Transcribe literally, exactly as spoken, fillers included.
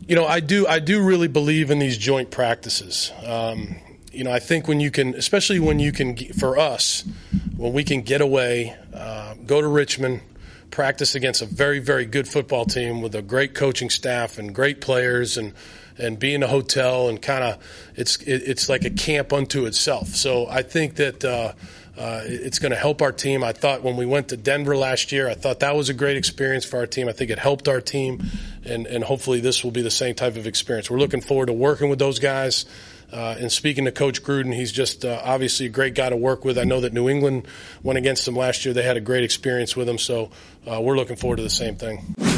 You know, I do I do really believe in these joint practices. Um, you know, I think when you can, especially when you can, for us, when we can get away, uh, go to Richmond, practice against a very, very good football team with a great coaching staff and great players, and and be in a hotel and kind of it's it, it's like a camp unto itself. So I think that uh, uh, it's going to help our team. I thought when we went to Denver last year, I thought that was a great experience for our team. I think it helped our team, and, and hopefully this will be the same type of experience. We're looking forward to working with those guys. Uh, and speaking to Coach Gruden, he's just uh, obviously a great guy to work with. I know that New England went against him last year. They had a great experience with him, so uh, we're looking forward to the same thing.